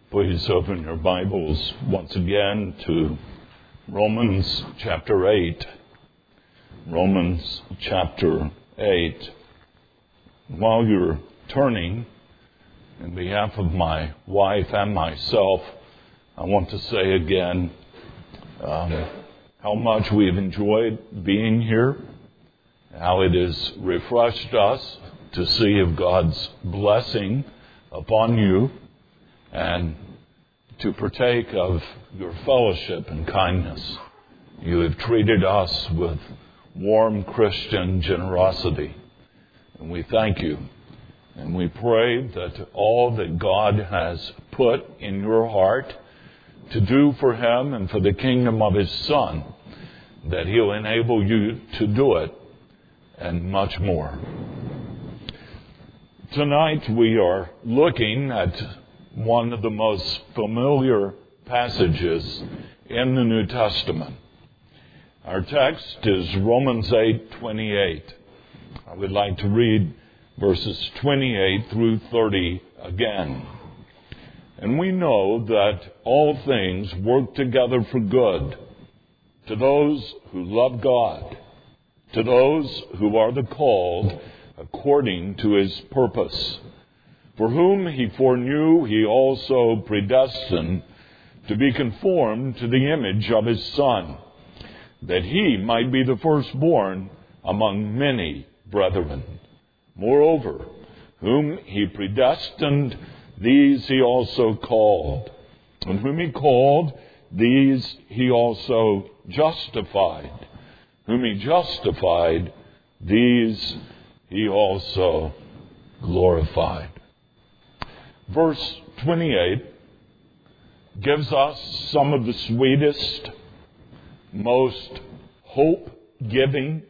Please open your Bibles once again to Romans chapter 8. Romans chapter 8. While you're turning, in behalf of my wife and myself, I want to say again how much we've enjoyed being here, how it has refreshed us to see of God's blessing upon you, and to partake of your fellowship and kindness. You have treated us with warm Christian generosity, and we thank you. And we pray that all that God has put in your heart to do for Him and for the kingdom of His Son, that He'll enable you to do it, and much more. Tonight we are looking at one of the most familiar passages in the New Testament. Our text is Romans 8:28. I would like to read verses 28 through 30 again. And we know that all things work together for good to those who love God, to those who are the called according to His purpose. For whom He foreknew, He also predestined to be conformed to the image of His Son, that He might be the firstborn among many brethren. Moreover, whom He predestined, these He also called. And whom He called, these He also justified. Whom He justified, these He also glorified. Verse 28 gives us some of the sweetest, most hope-giving,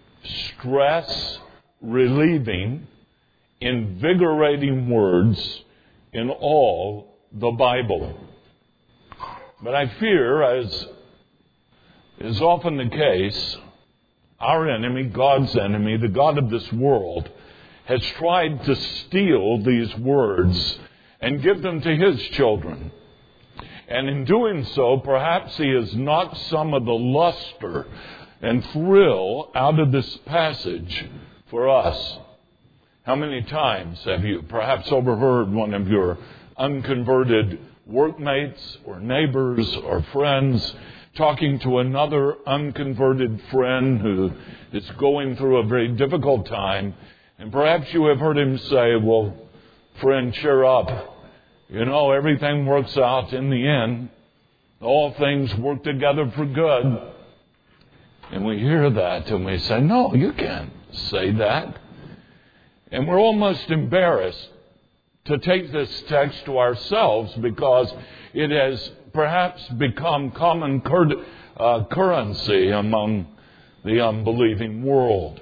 stress-relieving, invigorating words in all the Bible. But I fear, as is often the case, our enemy, God's enemy, the God of this world, has tried to steal these words and give them to His children. And in doing so, perhaps he has knocked some of the luster and thrill out of this passage for us. How many times have you perhaps overheard one of your unconverted workmates or neighbors or friends talking to another unconverted friend who is going through a very difficult time, and perhaps you have heard him say, "Well, friend, cheer up. You know, everything works out in the end. All things work together for good." And we hear that and we say, "No, you can't say that." And we're almost embarrassed to take this text to ourselves because it has perhaps become common currency among the unbelieving world.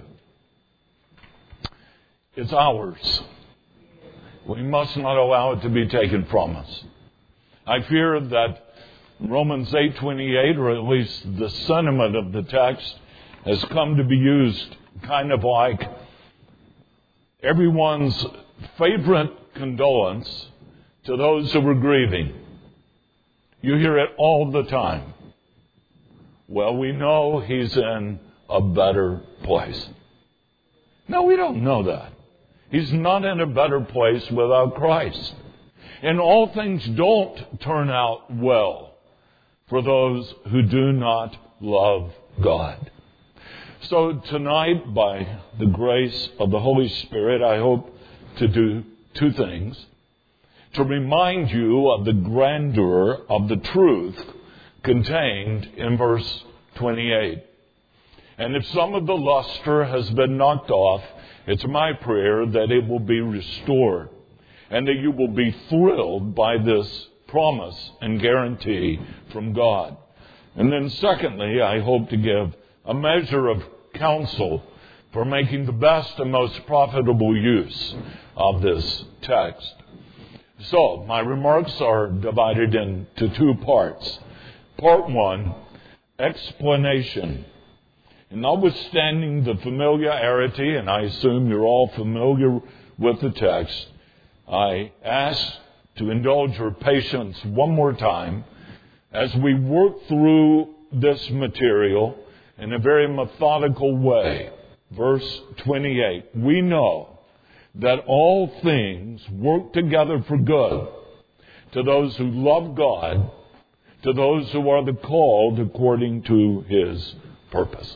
It's ours. We must not allow it to be taken from us. I fear that Romans 8:28, or at least the sentiment of the text, has come to be used kind of like everyone's favorite condolence to those who were grieving. You hear it all the time. Well, we know he's in a better place. No, we don't know that. He's not in a better place without Christ. And all things don't turn out well for those who do not love God. So tonight, by the grace of the Holy Spirit, I hope to do two things. To remind you of the grandeur of the truth contained in verse 28. And if some of the luster has been knocked off, it's my prayer that it will be restored and that you will be thrilled by this promise and guarantee from God. And then secondly, I hope to give a measure of counsel for making the best and most profitable use of this text. So, my remarks are divided into two parts. Part one, explanation. And notwithstanding the familiarity, and I assume you're all familiar with the text, I ask to indulge your patience one more time as we work through this material in a very methodical way. Verse 28, we know that all things work together for good to those who love God, to those who are the called according to His purpose.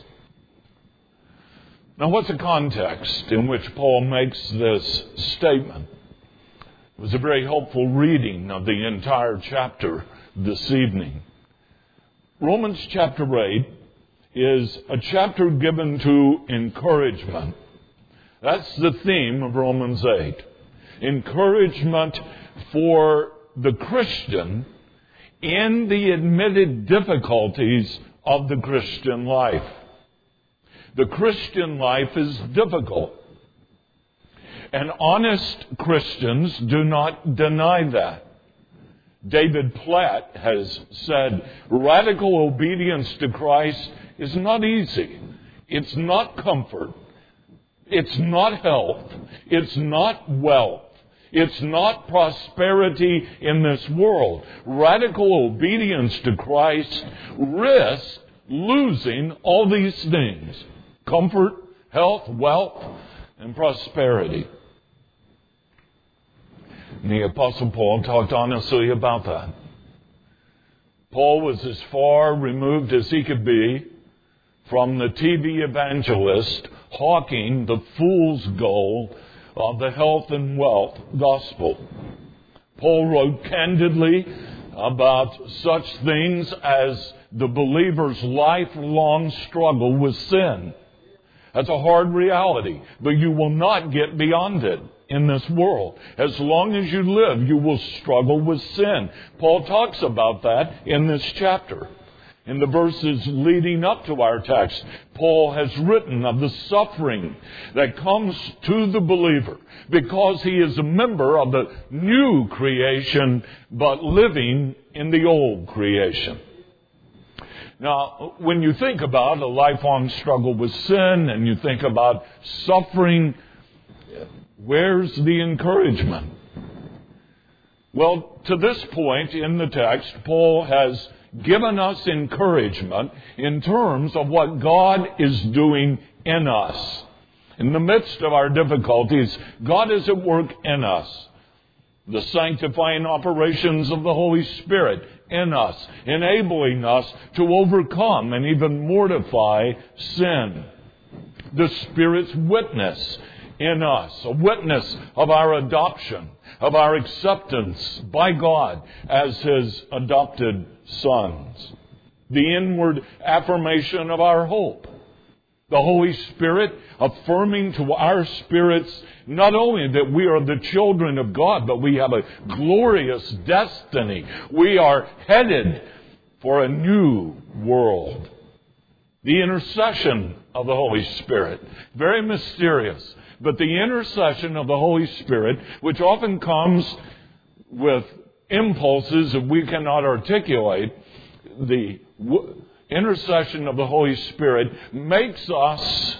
Now, what's the context in which Paul makes this statement? It was a very helpful reading of the entire chapter this evening. Romans chapter 8 is a chapter given to encouragement. That's the theme of Romans 8. Encouragement for the Christian in the admitted difficulties of the Christian life. The Christian life is difficult. And honest Christians do not deny that. David Platt has said, radical obedience to Christ is not easy. It's not comfort. It's not health. It's not wealth. It's not prosperity in this world. Radical obedience to Christ risks losing all these things: comfort, health, wealth, and prosperity. And the Apostle Paul talked honestly about that. Paul was as far removed as he could be from the TV evangelist hawking the fool's gold of the health and wealth gospel. Paul wrote candidly about such things as the believer's lifelong struggle with sin. That's a hard reality, but you will not get beyond it in this world. As long as you live, you will struggle with sin. Paul talks about that in this chapter. In the verses leading up to our text, Paul has written of the suffering that comes to the believer because he is a member of the new creation, but living in the old creation. Now, when you think about a lifelong struggle with sin and you think about suffering, where's the encouragement? Well, to this point in the text, Paul has given us encouragement in terms of what God is doing in us. In the midst of our difficulties, God is at work in us. The sanctifying operations of the Holy Spirit in us, enabling us to overcome and even mortify sin. The Spirit's witness in us, a witness of our adoption, of our acceptance by God as His adopted sons. The inward affirmation of our hope. The Holy Spirit affirming to our spirits not only that we are the children of God, but we have a glorious destiny. We are headed for a new world. The intercession of the Holy Spirit. Very mysterious. But the intercession of the Holy Spirit, which often comes with impulses that we cannot articulate, the intercession of the Holy Spirit makes us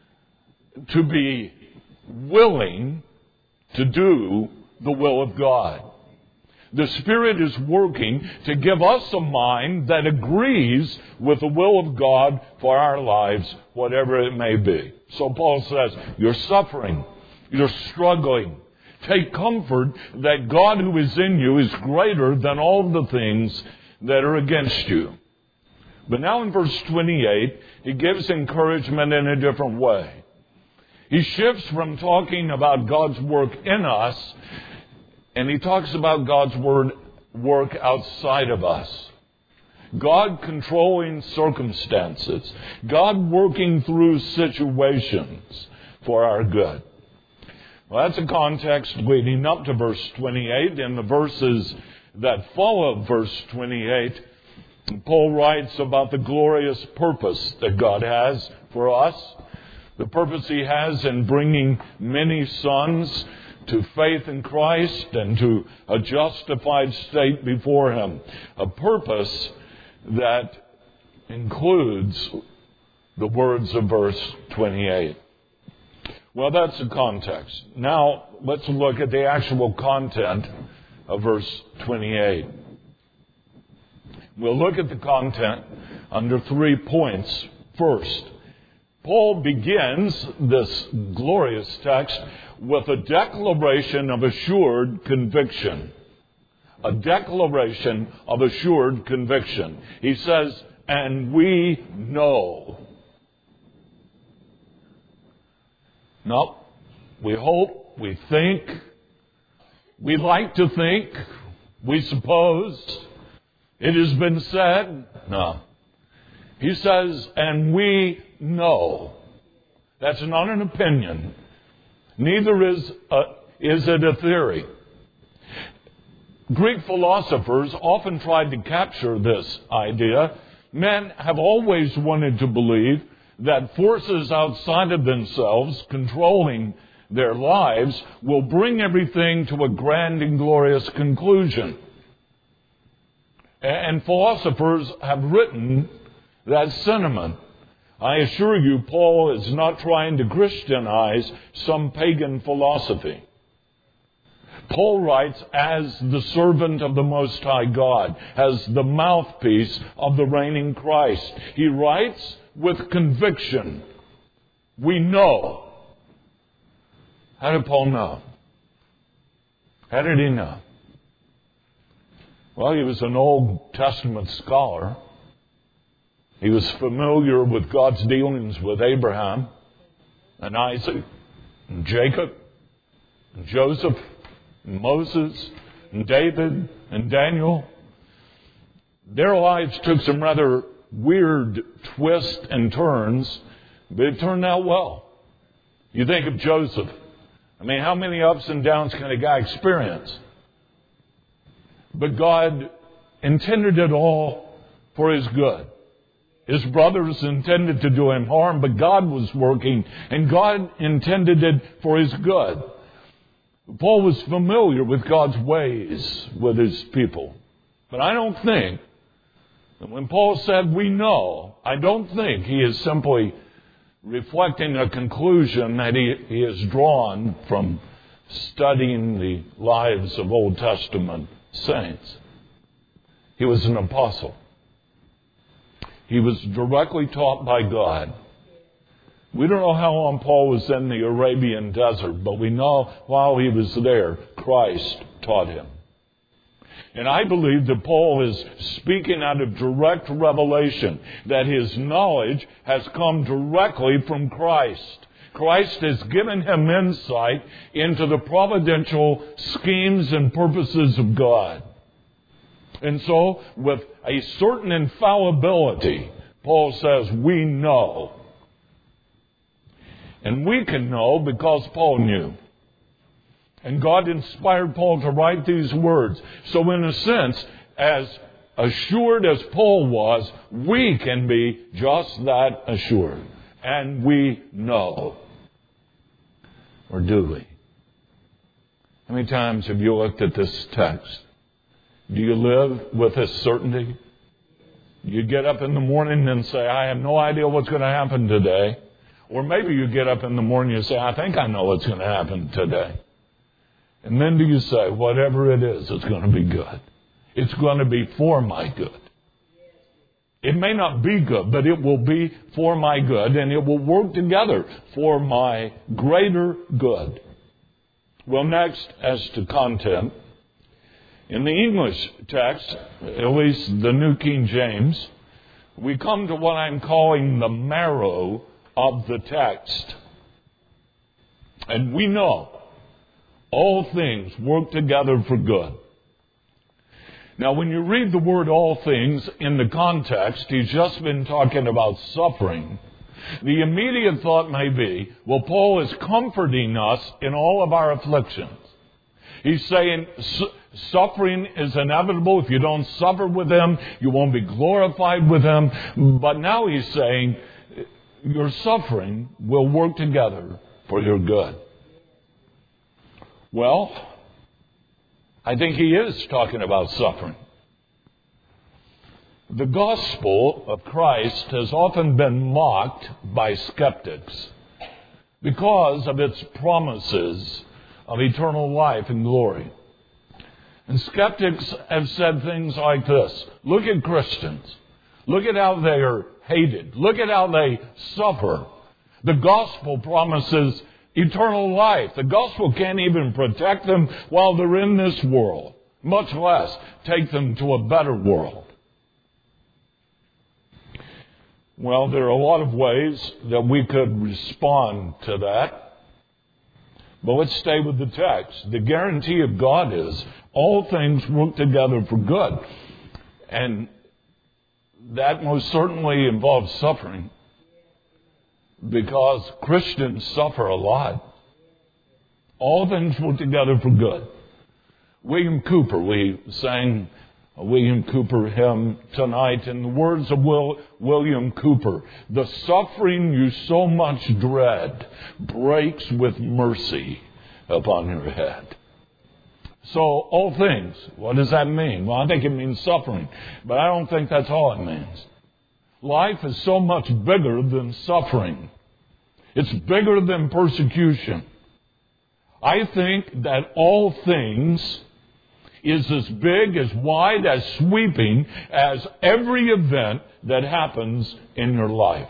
to be willing to do the will of God. The Spirit is working to give us a mind that agrees with the will of God for our lives, whatever it may be. So Paul says, you're suffering, you're struggling. Take comfort that God who is in you is greater than all the things that are against you. But now in verse 28, he gives encouragement in a different way. He shifts from talking about God's work in us, and he talks about God's work outside of us. God controlling circumstances. God working through situations for our good. Well, that's a context leading up to verse 28. In the verses that follow verse 28, Paul writes about the glorious purpose that God has for us. The purpose He has in bringing many sons to faith in Christ and to a justified state before Him. A purpose that includes the words of verse 28. Well, that's the context. Now, let's look at the actual content of verse 28. We'll look at the content under 3 points. First, Paul begins this glorious text with a declaration of assured conviction. A declaration of assured conviction. He says, and we know. No, we hope, we think, we like to think, we suppose, it has been said. No. He says, and we know. That's not an opinion. Neither is it a theory. Greek philosophers often tried to capture this idea. Men have always wanted to believe that forces outside of themselves controlling their lives will bring everything to a grand and glorious conclusion. And philosophers have written that sentiment. I assure you, Paul is not trying to Christianize some pagan philosophy. Paul writes as the servant of the Most High God, as the mouthpiece of the reigning Christ. He writes with conviction. We know. How did Paul know? How did he know? Well, he was an Old Testament scholar. He was familiar with God's dealings with Abraham and Isaac and Jacob and Joseph and Moses and David and Daniel. Their lives took some rather weird twists and turns, but it turned out well. You think of Joseph. I mean, how many ups and downs can a guy experience? But God intended it all for his good. His brothers intended to do him harm, but God was working, and God intended it for his good. Paul was familiar with God's ways with his people. But I don't think that when Paul said we know, I don't think he is simply reflecting a conclusion that he has drawn from studying the lives of Old Testament saints. He was an apostle. He was directly taught by God. We don't know how long Paul was in the Arabian desert, but we know while he was there, Christ taught him. And I believe that Paul is speaking out of direct revelation, that his knowledge has come directly from Christ. Christ has given him insight into the providential schemes and purposes of God. And so, with a certain infallibility, Paul says, we know. And we can know because Paul knew. And God inspired Paul to write these words. So in a sense, as assured as Paul was, we can be just that assured. And we know. Or do we? How many times have you looked at this text? Do you live with this certainty? You get up in the morning and say, I have no idea what's going to happen today. Or maybe you get up in the morning and say, I think I know what's going to happen today. And then do you say, whatever it is, it's going to be good. It's going to be for my good. It may not be good, but it will be for my good, and it will work together for my greater good. Well, next, as to content, in the English text, at least the New King James, we come to what I'm calling the marrow of the text. And we know all things work together for good. Now, when you read the word all things in the context, he's just been talking about suffering. The immediate thought may be, well, Paul is comforting us in all of our afflictions. He's saying suffering is inevitable. If you don't suffer with him, you won't be glorified with him. But now he's saying your suffering will work together for your good. Well, I think he is talking about suffering. The gospel of Christ has often been mocked by skeptics because of its promises of eternal life and glory. And skeptics have said things like this. Look at Christians. Look at how they are hated. Look at how they suffer. The gospel promises eternal life. The gospel can't even protect them while they're in this world, much less take them to a better world. Well, there are a lot of ways that we could respond to that. But let's stay with the text. The guarantee of God is all things work together for good. And that most certainly involves suffering, because Christians suffer a lot. All things work together for good. William Cooper, we sang a William Cooper hymn tonight, in the words of William Cooper, the suffering you so much dread breaks with mercy upon your head. So, all things, what does that mean? Well, I think it means suffering, but I don't think that's all it means. Life is so much bigger than suffering. It's bigger than persecution. I think that all things is as big, as wide, as sweeping as every event that happens in your life.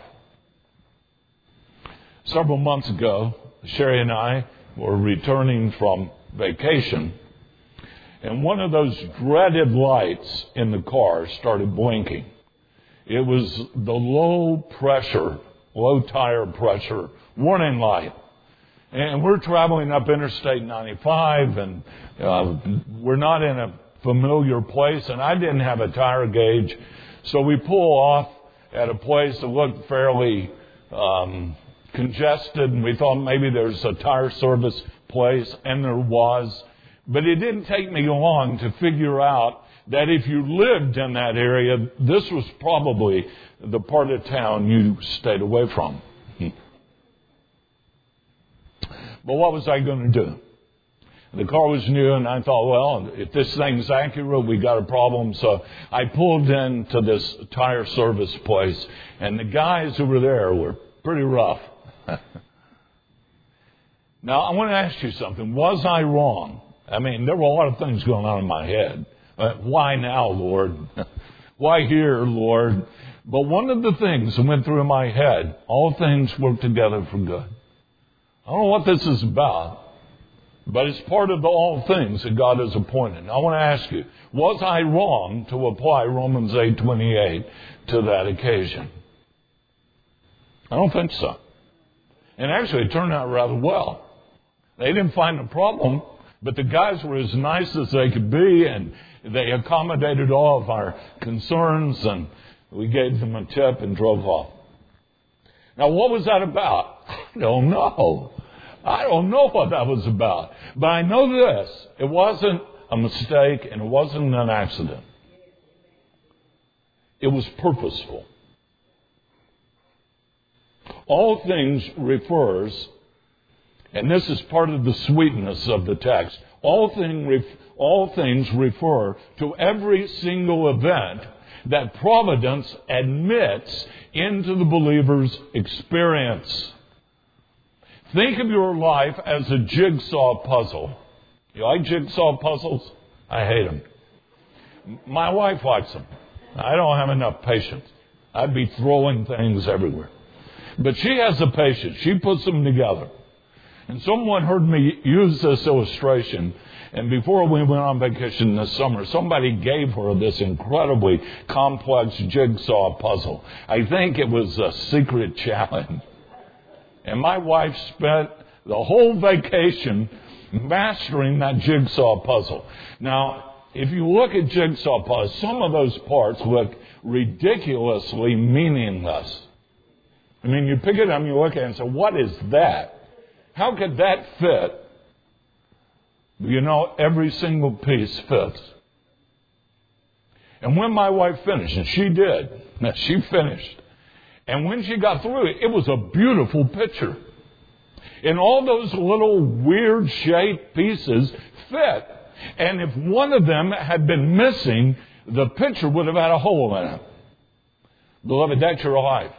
Several months ago, Sherry and I were returning from vacation, and one of those dreaded lights in the car started blinking. It was the low tire pressure warning light. And we're traveling up Interstate 95, and we're not in a familiar place, and I didn't have a tire gauge. So we pull off at a place that looked fairly congested, and we thought maybe there's a tire service place, and there was. But it didn't take me long to figure out that if you lived in that area, this was probably the part of town you stayed away from. But what was I going to do? The car was new, and I thought, well, if this thing's accurate, we got a problem. So I pulled into this tire service place, and the guys who were there were pretty rough. Now, I want to ask you something. Was I wrong? I mean, there were a lot of things going on in my head. Why now, Lord? Why here, Lord? But one of the things that went through my head, all things work together for good. I don't know what this is about, but it's part of the all things that God has appointed. I want to ask you, was I wrong to apply Romans 8:28 to that occasion? I don't think so. And actually, it turned out rather well. They didn't find a problem, but the guys were as nice as they could be, and they accommodated all of our concerns, and we gave them a tip and drove off. Now, what was that about? I don't know. I don't know what that was about. But I know this. It wasn't a mistake, and it wasn't an accident. It was purposeful. All things refers, and this is part of the sweetness of the text, all things refer to every single event that providence admits into the believer's experience. Think of your life as a jigsaw puzzle. You like jigsaw puzzles? I hate them. My wife likes them. I don't have enough patience. I'd be throwing things everywhere. But she has the patience. She puts them together. And someone heard me use this illustration. And before we went on vacation this summer, somebody gave her this incredibly complex jigsaw puzzle. I think it was a secret challenge. And my wife spent the whole vacation mastering that jigsaw puzzle. Now, if you look at jigsaw puzzles, some of those parts look ridiculously meaningless. I mean, you pick it up and you look at it and say, what is that? How could that fit? You know, every single piece fits. And when my wife finished, and she did, she finished. And when she got through it, it was a beautiful picture. And all those little weird shaped pieces fit. And if one of them had been missing, the picture would have had a hole in it. Beloved, that's your life.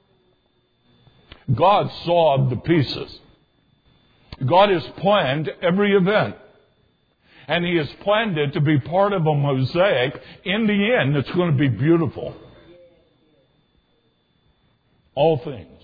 God saw the pieces. God has planned every event. And He has planned it to be part of a mosaic. In the end, it's going to be beautiful. All things.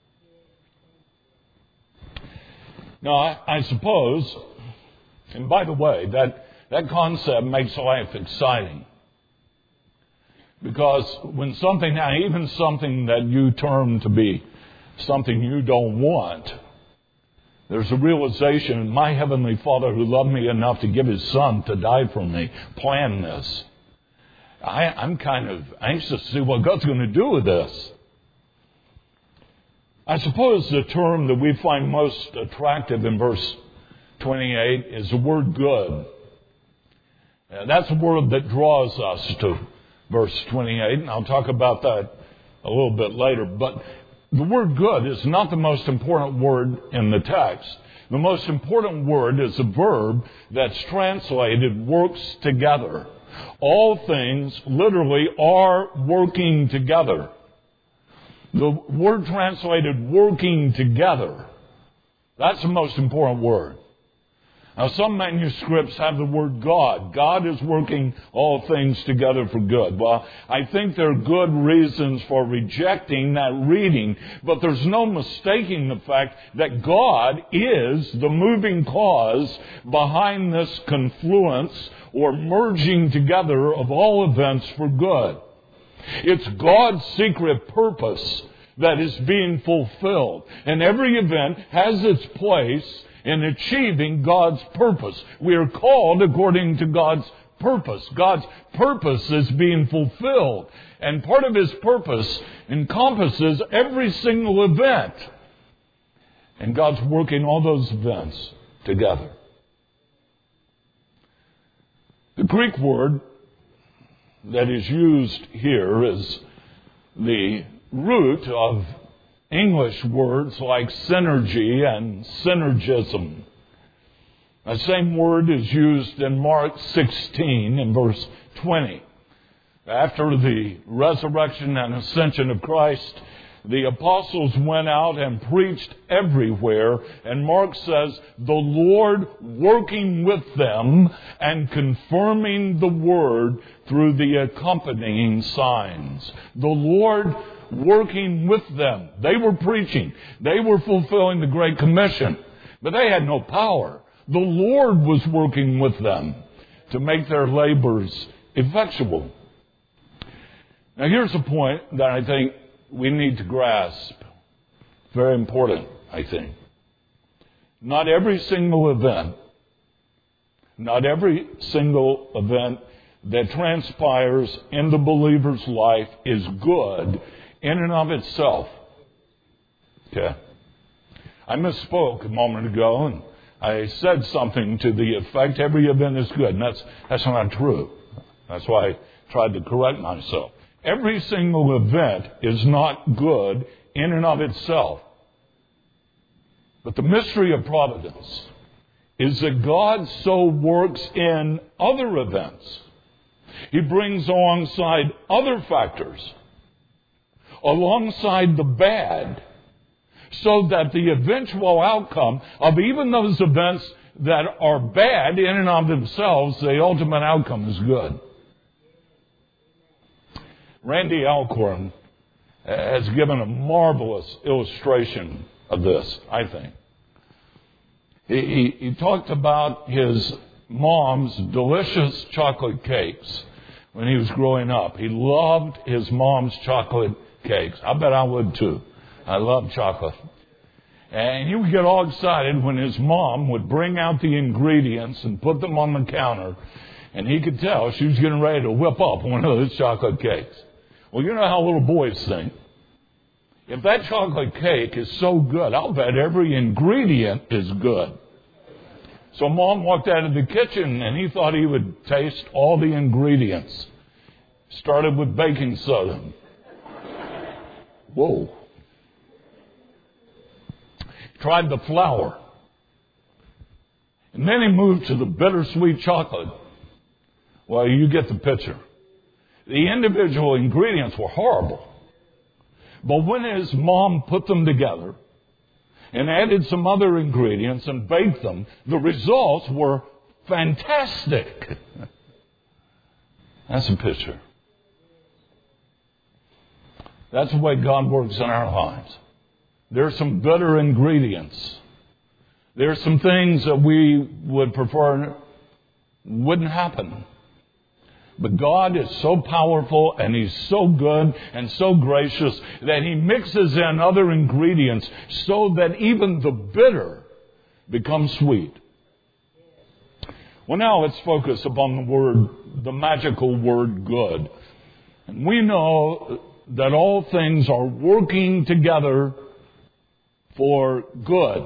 Now, I suppose, and by the way, that concept makes life exciting. Because when even something that you term to be something you don't want, there's a realization, my Heavenly Father who loved me enough to give His Son to die for me, planned this. I'm kind of anxious to see what God's going to do with this. I suppose the term that we find most attractive in verse 28 is the word good. That's a word that draws us to verse 28, and I'll talk about that a little bit later. But the word good is not the most important word in the text. The most important word is a verb that's translated works together. All things literally are working together. The word translated working together, that's the most important word. Now, some manuscripts have the word God. God is working all things together for good. Well, I think there are good reasons for rejecting that reading, but there's no mistaking the fact that God is the moving cause behind this confluence or merging together of all events for good. It's God's secret purpose that is being fulfilled. And every event has its place in achieving God's purpose. We are called according to God's purpose. God's purpose is being fulfilled. And part of His purpose encompasses every single event. And God's working all those events together. The Greek word that is used here is the root of English words like synergy and synergism. The same word is used in Mark 16 in verse 20. After the resurrection and ascension of Christ, the apostles went out and preached everywhere, and Mark says, the Lord working with them and confirming the word through the accompanying signs. The Lord working with them. They were preaching. They were fulfilling the Great Commission, but they had no power. The Lord was working with them to make their labors effectual. Now here's a point that I think we need to grasp. Very important, I think. Not every single event that transpires in the believer's life is good in and of itself. Okay? I misspoke a moment ago, and I said something to the effect every event is good, and that's not true. That's why I tried to correct myself. Every single event is not good in and of itself. But the mystery of providence is that God so works in other events. He brings alongside other factors, alongside the bad, so that the eventual outcome of even those events that are bad in and of themselves, the ultimate outcome is good. Randy Alcorn has given a marvelous illustration of this, I think. He talked about his mom's delicious chocolate cakes when he was growing up. He loved his mom's chocolate cakes. I bet I would too. I love chocolate. And he would get all excited when his mom would bring out the ingredients and put them on the counter, and he could tell she was getting ready to whip up one of those chocolate cakes. Well, you know how little boys think. If that chocolate cake is so good, I'll bet every ingredient is good. So Mom walked out of the kitchen, and he thought he would taste all the ingredients. Started with baking soda. Whoa. Tried the flour. And then he moved to the bittersweet chocolate. Well, you get the picture. The individual ingredients were horrible. But when his mom put them together and added some other ingredients and baked them, the results were fantastic. That's a picture. That's the way God works in our lives. There's some bitter ingredients. There's some things that we would prefer wouldn't happen. But God is so powerful and He's so good and so gracious that He mixes in other ingredients so that even the bitter becomes sweet. Well, now let's focus upon the magical word good. And we know that all things are working together for good.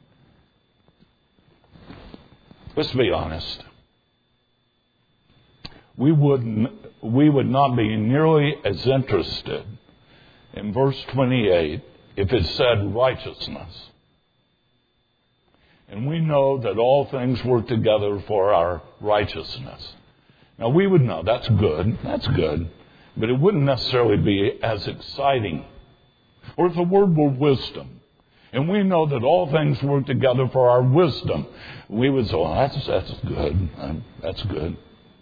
Let's be honest. We would not be nearly as interested in verse 28 if it said righteousness. And we know that all things work together for our righteousness. Now we would know that's good, but it wouldn't necessarily be as exciting. Or if the word were wisdom, and we know that all things work together for our wisdom, we would say, oh, that's good, that's good.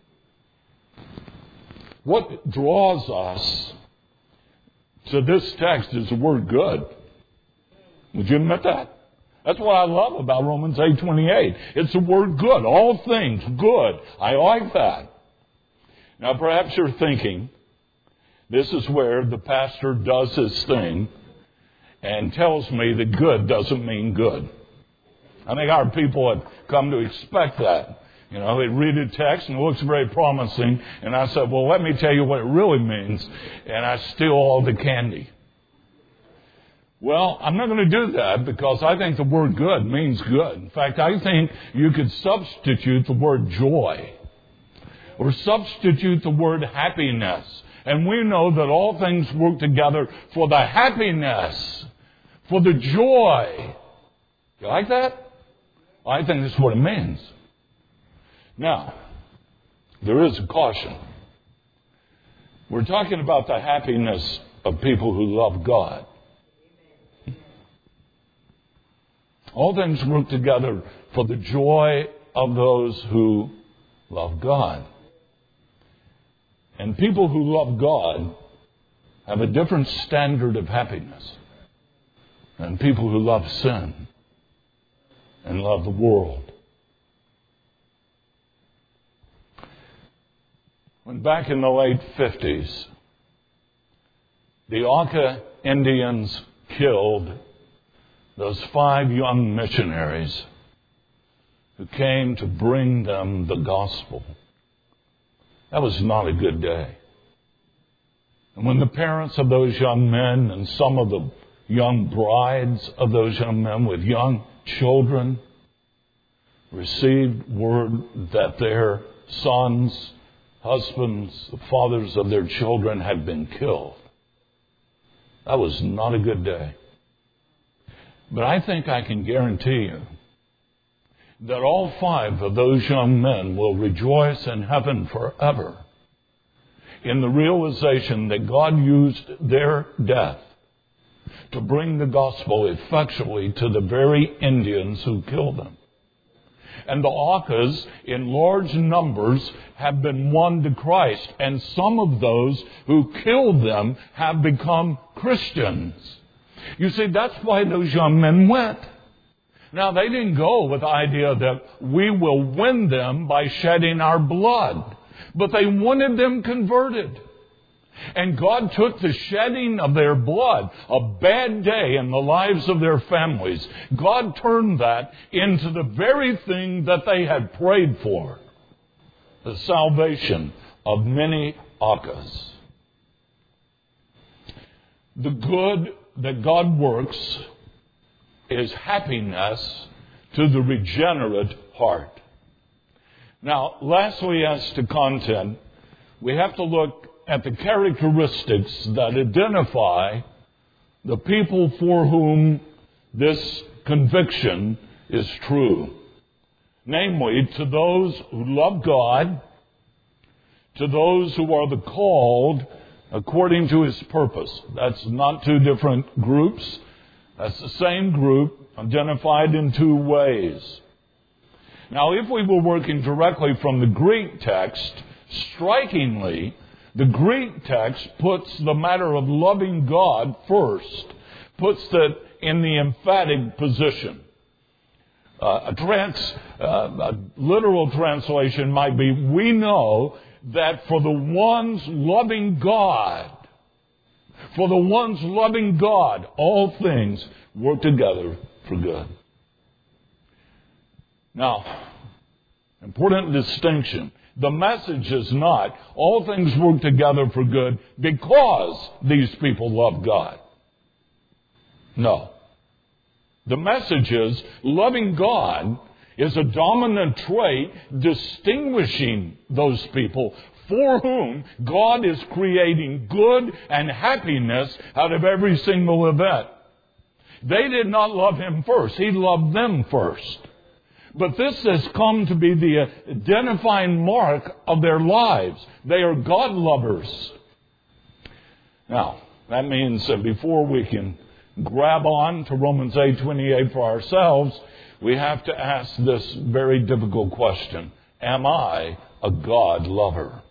What draws us to this text is the word good. Would you admit that? That's what I love about Romans 8:28. It's the word good. All things good. I like that. Now perhaps you're thinking, this is where the pastor does his thing and tells me that good doesn't mean good. I think our people have come to expect that. You know, they read a text and it looks very promising. And I said, well, let me tell you what it really means. And I steal all the candy. Well, I'm not going to do that because I think the word good means good. In fact, I think you could substitute the word joy or substitute the word happiness. And we know that all things work together for the happiness, for the joy. You like that? I think that's what it means. Now, there is a caution. We're talking about the happiness of people who love God. All things work together for the joy of those who love God. And people who love God have a different standard of happiness than people who love sin and love the world. When back in the late 50s, the Auca Indians killed those 5 young missionaries who came to bring them the gospel. That was not a good day. And when the parents of those young men and some of the young brides of those young men with young children received word that their sons, husbands, the fathers of their children had been killed, that was not a good day. But I think I can guarantee you that all 5 of those young men will rejoice in heaven forever in the realization that God used their death to bring the gospel effectually to the very Indians who killed them. And the Aucas, in large numbers, have been won to Christ. And some of those who killed them have become Christians. You see, that's why those young men went. Now, they didn't go with the idea that we will win them by shedding our blood. But they wanted them converted. And God took the shedding of their blood, a bad day in the lives of their families, God turned that into the very thing that they had prayed for, the salvation of many Aucas. The good that God works is happiness to the regenerate heart. Now, lastly, as to content, we have to look at the characteristics that identify the people for whom this conviction is true. Namely, to those who love God, to those who are the called according to His purpose. That's not 2 different groups. That's the same group identified in 2 ways. Now, if we were working directly from the Greek text, strikingly, the Greek text puts the matter of loving God first, puts it in the emphatic position. A literal translation might be, we know that for the ones loving God, all things work together for good. Now, important distinction. The message is not, all things work together for good because these people love God. No. The message is, loving God is a dominant trait distinguishing those people for whom God is creating good and happiness out of every single event. They did not love Him first. He loved them first. But this has come to be the identifying mark of their lives. They are God lovers. Now, that means that before we can grab on to Romans 8:28 for ourselves, we have to ask this very difficult question. Am I a God lover?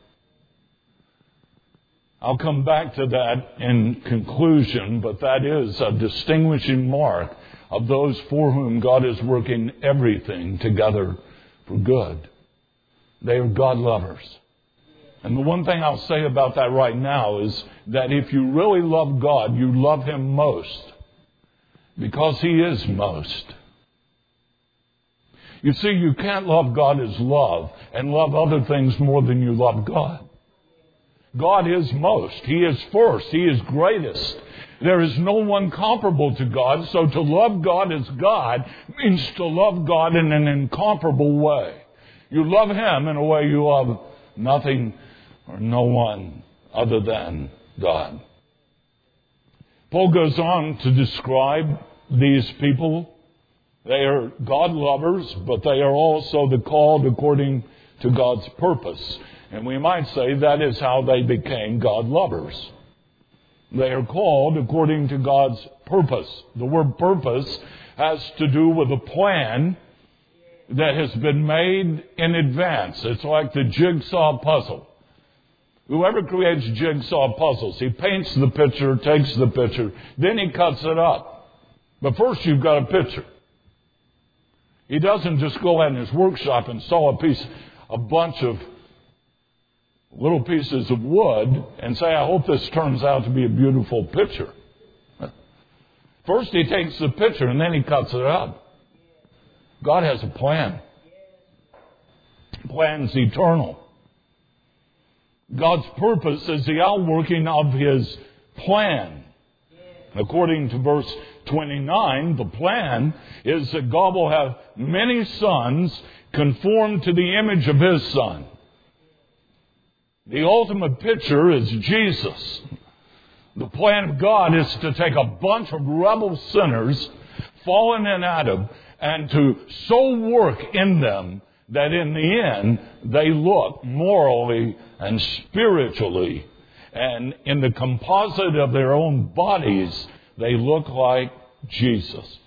I'll come back to that in conclusion, but that is a distinguishing mark of those for whom God is working everything together for good. They are God lovers. And the one thing I'll say about that right now is that if you really love God, you love Him most. Because He is most. You see, you can't love God as love and love other things more than you love God. God is most. He is first. He is greatest. There is no one comparable to God. So to love God as God means to love God in an incomparable way. You love Him in a way you love nothing or no one other than God. Paul goes on to describe these people. They are God lovers, but they are also the called according to God's purpose. And we might say that is how they became God lovers. They are called according to God's purpose. The word purpose has to do with a plan that has been made in advance. It's like the jigsaw puzzle. Whoever creates jigsaw puzzles, he paints the picture, takes the picture, then he cuts it up. But first you've got a picture. He doesn't just go out in his workshop and saw a bunch of little pieces of wood and say, I hope this turns out to be a beautiful picture. First he takes the picture and then he cuts it up. God has a plan. The plan's eternal. God's purpose is the outworking of His plan. According to verse 29, the plan is that God will have many sons conformed to the image of His Son. The ultimate picture is Jesus. The plan of God is to take a bunch of rebel sinners, fallen in Adam, and to so work in them that in the end they look morally and spiritually, and in the composite of their own bodies, they look like Jesus.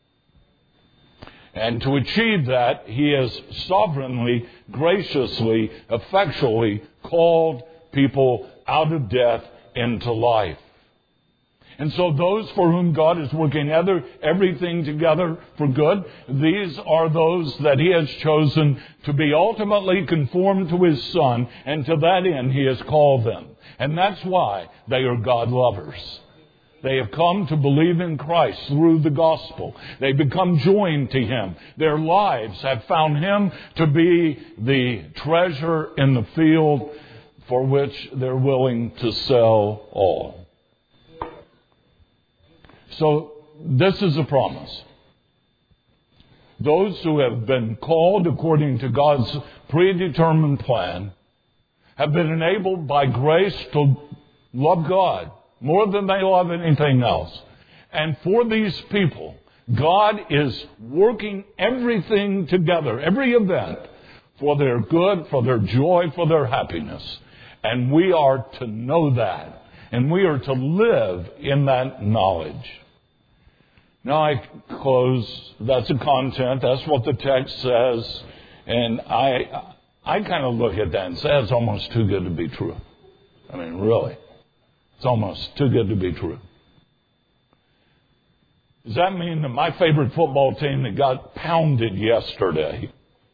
And to achieve that, He has sovereignly, graciously, effectually called people out of death into life. And so those for whom God is working everything together for good, these are those that He has chosen to be ultimately conformed to His Son, and to that end He has called them. And that's why they are God lovers. They have come to believe in Christ through the gospel. They become joined to Him. Their lives have found Him to be the treasure in the field for which they're willing to sell all. So this is a promise. Those who have been called according to God's predetermined plan have been enabled by grace to love God more than they love anything else. And for these people, God is working everything together, every event, for their good, for their joy, for their happiness. And we are to know that. And we are to live in that knowledge. Now I close. That's the content. That's what the text says. And I kind of look at that and say it's almost too good to be true. I mean, really. It's almost too good to be true. Does that mean that my favorite football team that got pounded yesterday,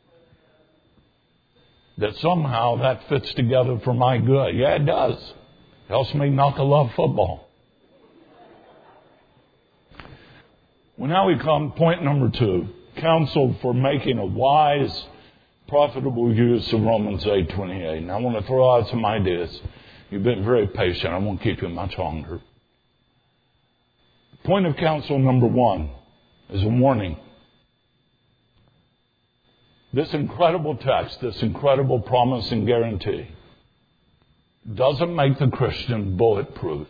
that somehow that fits together for my good? Yeah, it does. It helps me not to love football. Well, now we come, point number 2, counsel for making a wise, profitable use of Romans 8:28. And I want to throw out some ideas. You've been very patient. I won't keep you much longer. Point of counsel number 1 is a warning. This incredible text, this incredible promise and guarantee, doesn't make the Christian bulletproof.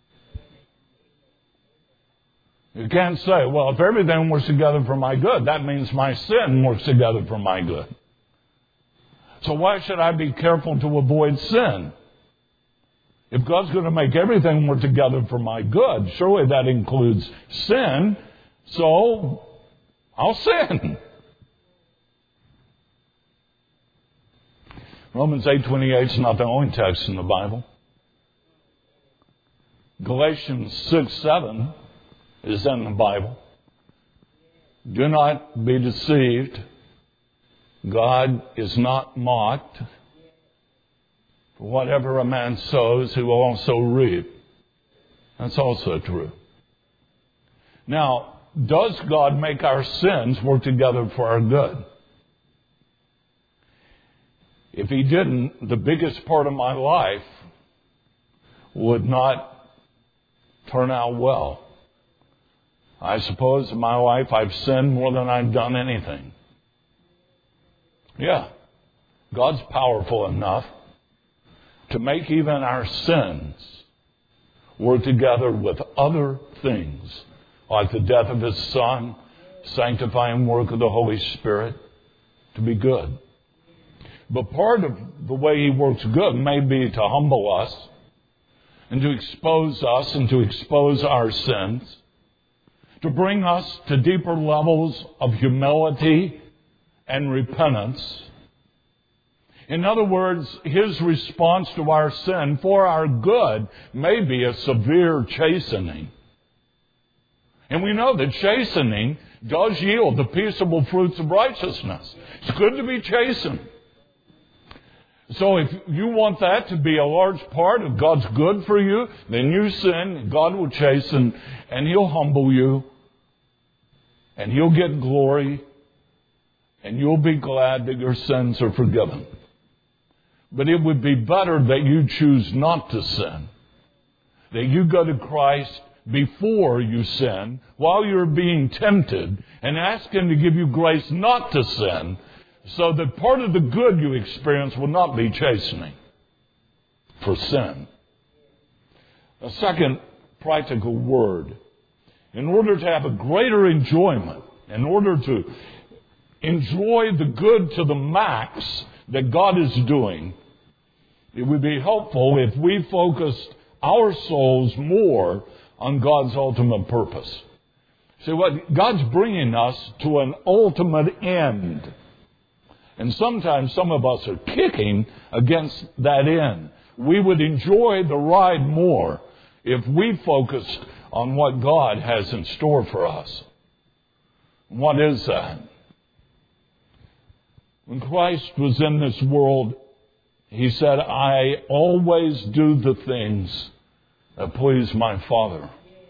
You can't say, well, if everything works together for my good, that means my sin works together for my good. So why should I be careful to avoid sin? If God's going to make everything work together for my good, surely that includes sin, so I'll sin. Romans 8:28 is not the only text in the Bible. Galatians 6:7 is in the Bible. Do not be deceived. God is not mocked. For whatever a man sows, he will also reap. That's also true. Now, does God make our sins work together for our good? If he didn't, the biggest part of my life would not turn out well. I suppose in my life I've sinned more than I've done anything. Yeah, God's powerful enough to make even our sins work together with other things, like the death of his Son, sanctifying work of the Holy Spirit, to be good. But part of the way he works good may be to humble us and to expose us and to expose our sins, to bring us to deeper levels of humility and repentance. In other words, his response to our sin for our good may be a severe chastening. And we know that chastening does yield the peaceable fruits of righteousness. It's good to be chastened. So if you want that to be a large part of God's good for you, then you sin, God will chasten, and he'll humble you, and he'll get glory, and you'll be glad that your sins are forgiven. But it would be better that you choose not to sin, that you go to Christ before you sin, while you're being tempted, and ask him to give you grace not to sin, so that part of the good you experience will not be chastening for sin. A second practical word. In order to have a greater enjoyment, in order to enjoy the good to the max that God is doing, it would be helpful if we focused our souls more on God's ultimate purpose. See, what God's bringing us to an ultimate end. And sometimes some of us are kicking against that end. We would enjoy the ride more if we focused on what God has in store for us. What is that? When Christ was in this world, he said, I always do the things that please my Father.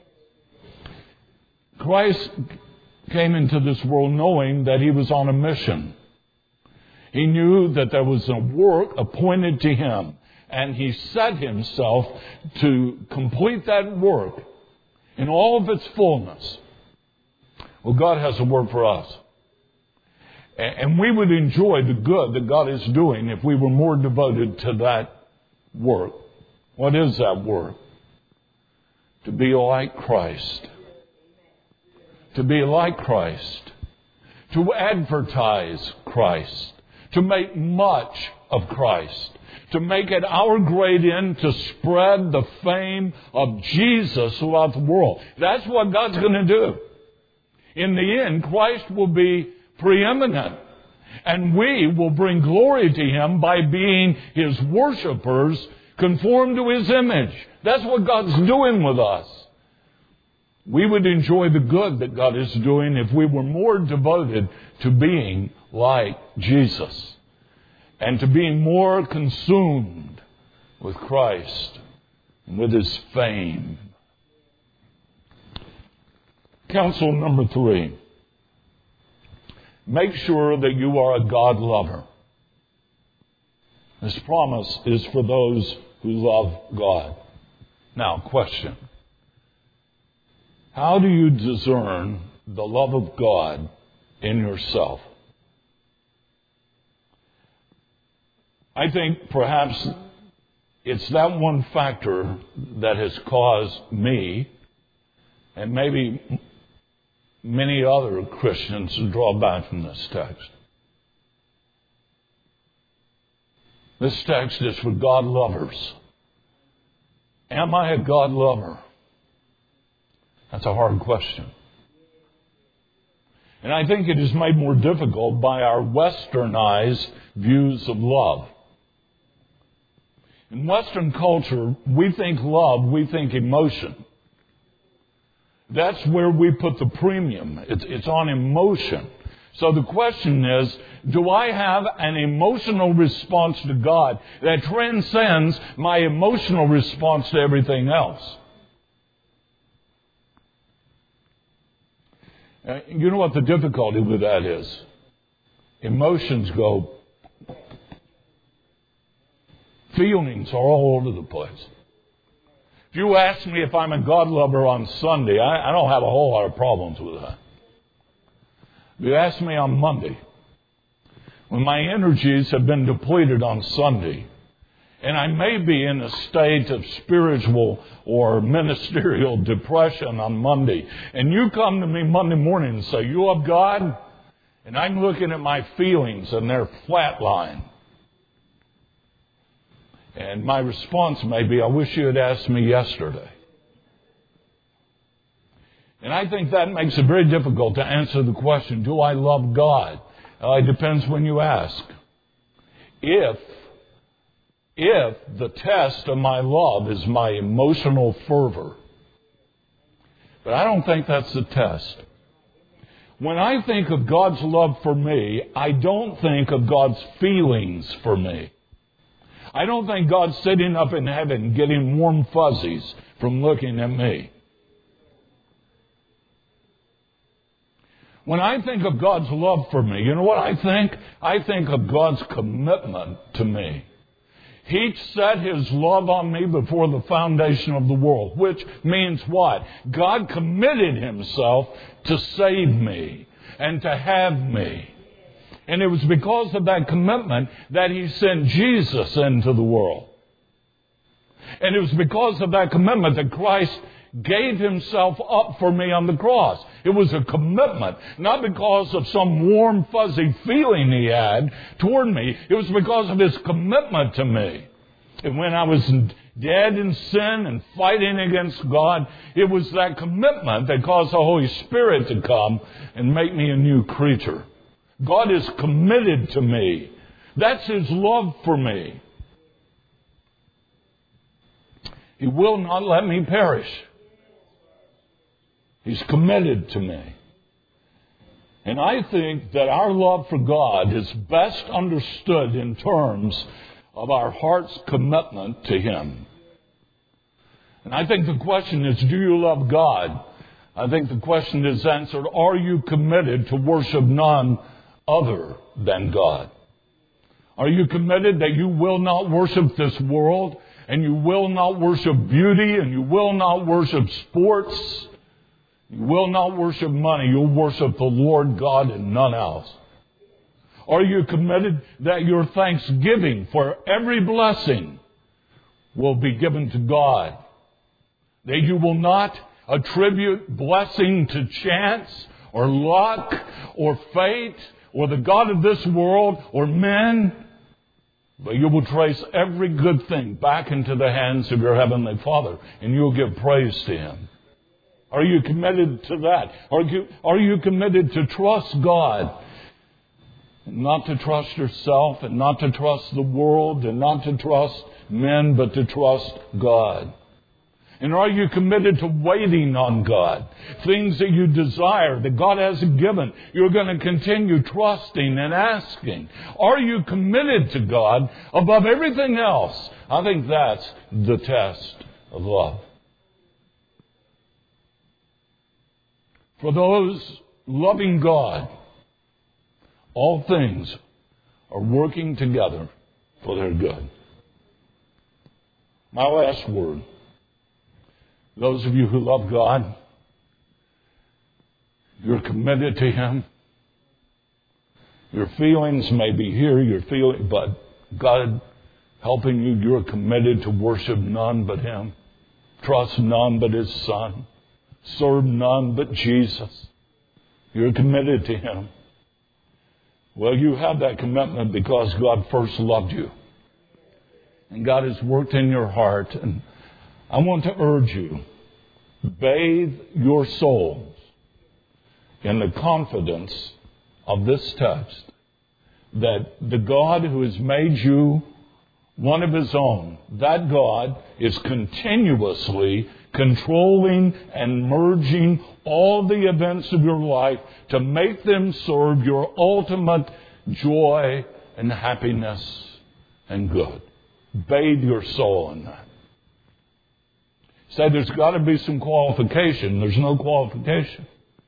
Christ came into this world knowing that he was on a mission. He knew that there was a work appointed to him, and he set himself to complete that work in all of its fullness. Well, God has a work for us. And we would enjoy the good that God is doing if we were more devoted to that work. What is that work? To be like Christ. To be like Christ. To advertise Christ. To make much of Christ. To make it our great end to spread the fame of Jesus throughout the world. That's what God's going to do. In the end, Christ will be preeminent. And we will bring glory to Him by being His worshipers, conformed to His image. That's what God's doing with us. We would enjoy the good that God is doing if we were more devoted to being like Jesus and to being more consumed with Christ and with His fame. Counsel number 3. Make sure that you are a God lover. This promise is for those who love God. Now, question. How do you discern the love of God in yourself? I think perhaps it's that one factor that has caused me, and maybe many other Christians, to draw back from this text. This text is for God lovers. Am I a God lover? That's a hard question. And I think it is made more difficult by our westernized views of love. In Western culture, we think love, we think emotion. That's where we put the premium. It's on emotion. So the question is, do I have an emotional response to God that transcends my emotional response to everything else? You know what the difficulty with that is? Emotions go. Feelings are all over the place. If you ask me if I'm a God lover on Sunday, I don't have a whole lot of problems with that. If you ask me on Monday, when my energies have been depleted on Sunday, and I may be in a state of spiritual or ministerial depression on Monday, and you come to me Monday morning and say, "You love God?" And I'm looking at my feelings and they're flatline. And my response may be, "I wish you had asked me yesterday." And I think that makes it very difficult to answer the question, do I love God? It depends when you ask. If the test of my love is my emotional fervor, but I don't think that's the test. When I think of God's love for me, I don't think of God's feelings for me. I don't think God's sitting up in heaven getting warm fuzzies from looking at me. When I think of God's love for me, you know what I think? I think of God's commitment to me. He set His love on me before the foundation of the world, which means what? God committed Himself to save me and to have me. And it was because of that commitment that He sent Jesus into the world. And it was because of that commitment that Christ gave Himself up for me on the cross. It was a commitment, not because of some warm, fuzzy feeling He had toward me. It was because of His commitment to me. And when I was dead in sin and fighting against God, it was that commitment that caused the Holy Spirit to come and make me a new creature. God is committed to me. That's His love for me. He will not let me perish. He's committed to me. And I think that our love for God is best understood in terms of our heart's commitment to Him. And I think the question is, do you love God? I think the question is answered, are you committed to worship none other than God? Are you committed that you will not worship this world, and you will not worship beauty, and you will not worship sports? You will not worship money. You'll worship the Lord God and none else. Are you committed that your thanksgiving for every blessing will be given to God? That you will not attribute blessing to chance or luck or fate or the God of this world or men, but you will trace every good thing back into the hands of your Heavenly Father, and you'll give praise to Him. Are you committed to that? Are you committed to trust God Not to trust yourself and not to trust the world and not to trust men, but to trust God. And are you committed to waiting on God? Things that you desire that God hasn't given, you're going to continue trusting and asking. Are you committed to God above everything else? I think that's the test of love. For those loving God, all things are working together for their good. My last word. Those of you who love God, you're committed to Him. Your feelings may be here, but God helping you, you're committed to worship none but Him. Trust none but His Son. Serve none but Jesus. You're committed to Him. Well, you have that commitment because God first loved you. And God has worked in your heart. And I want to urge you, bathe your souls in the confidence of this text that the God who has made you one of His own, that God is continuously controlling and merging all the events of your life to make them serve your ultimate joy and happiness and good. Bathe your soul in that. Say there's got to be some qualification. There's no qualification.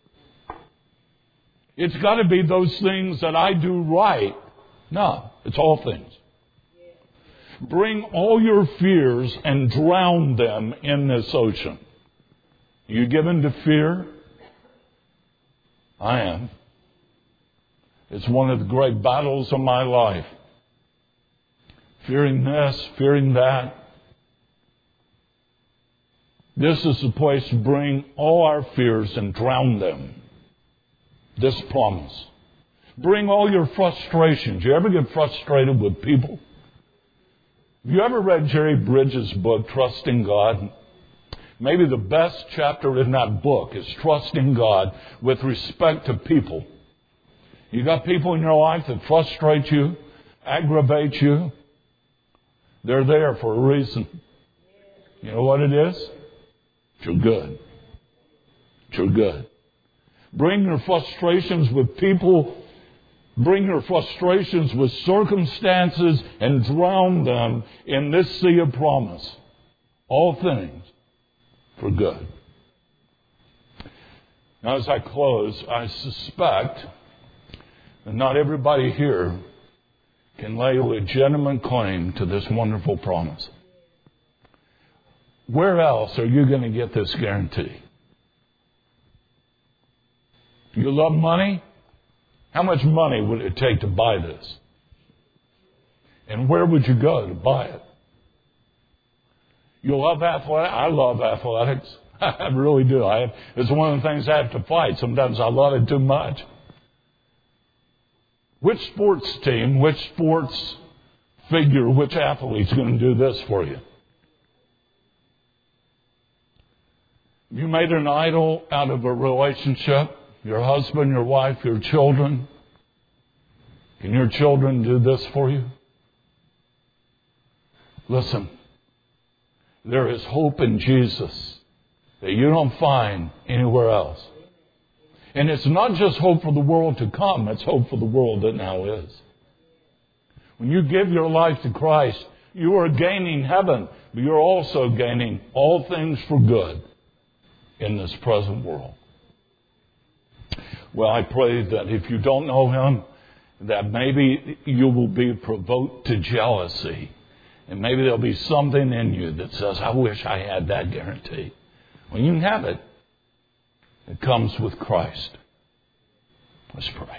It's got to be those things that I do right. No, it's all things. Bring all your fears and drown them in this ocean. You given to fear? I am. It's one of the great battles of my life. Fearing this, fearing that. This is the place to bring all our fears and drown them. This promise. Bring all your frustrations. You ever get frustrated with people? Have you ever read Jerry Bridges' book, Trusting God? Maybe the best chapter in that book is trusting God with respect to people. You got people in your life that frustrate you, aggravate you. They're there for a reason. You know what it is? You're good. You're good. Bring your frustrations with people. Bring your frustrations with circumstances and drown them in this sea of promise. All things for good. Now, as I close, I suspect that not everybody here can lay a legitimate claim to this wonderful promise. Where else are you going to get this guarantee? You love money? How much money would it take to buy this? And where would you go to buy it? You love athletics? I love athletics. I really do. It's one of the things I have to fight. Sometimes I love it too much. Which sports team, which sports figure, which athlete's going to do this for you? You made an idol out of a relationship, your husband, your wife, your children. Can your children do this for you? Listen, there is hope in Jesus that you don't find anywhere else. And it's not just hope for the world to come, it's hope for the world that now is. When you give your life to Christ, you are gaining heaven, but you're also gaining all things for good in this present world. Well, I pray that if you don't know Him, that maybe you will be provoked to jealousy. And maybe there'll be something in you that says, I wish I had that guarantee. Well, you can have it. It comes with Christ. Let's pray.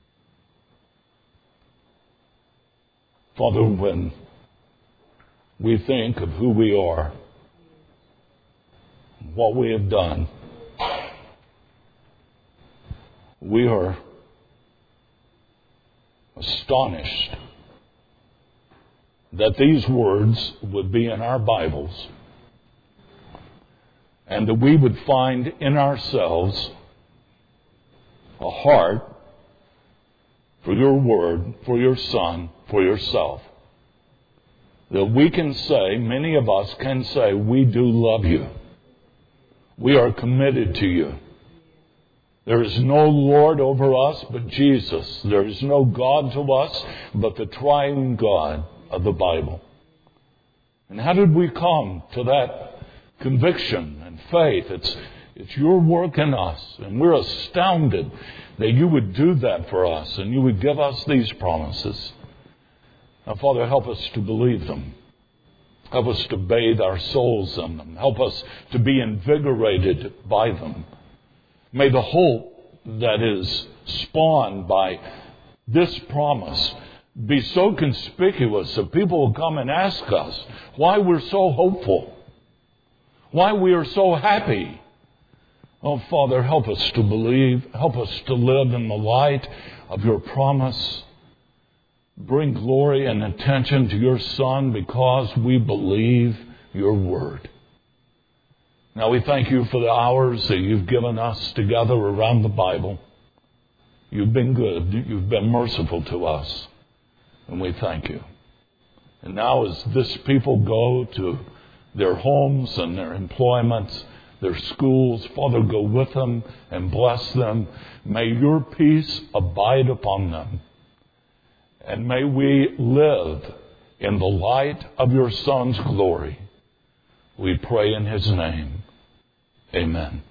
Father, when we think of who we are, what we have done, we are astonished that these words would be in our Bibles and that we would find in ourselves a heart for your word, for your Son, for yourself. That we can say, many of us can say, we do love you. We are committed to you. There is no Lord over us but Jesus. There is no God to us but the triune God of the Bible. And how did we come to that conviction and faith? It's your work in us. And we're astounded that you would do that for us and you would give us these promises. Now, Father, help us to believe them. Help us to bathe our souls in them. Help us to be invigorated by them. May the hope that is spawned by this promise be so conspicuous that people will come and ask us why we're so hopeful, why we are so happy. Oh, Father, help us to believe. Help us to live in the light of your promise. Bring glory and attention to your Son because we believe your word. Now we thank you for the hours that you've given us together around the Bible. You've been good. You've been merciful to us. And we thank you. And now as this people go to their homes and their employments, their schools, Father, go with them and bless them. May your peace abide upon them. And may we live in the light of your Son's glory. We pray in his name. Amen.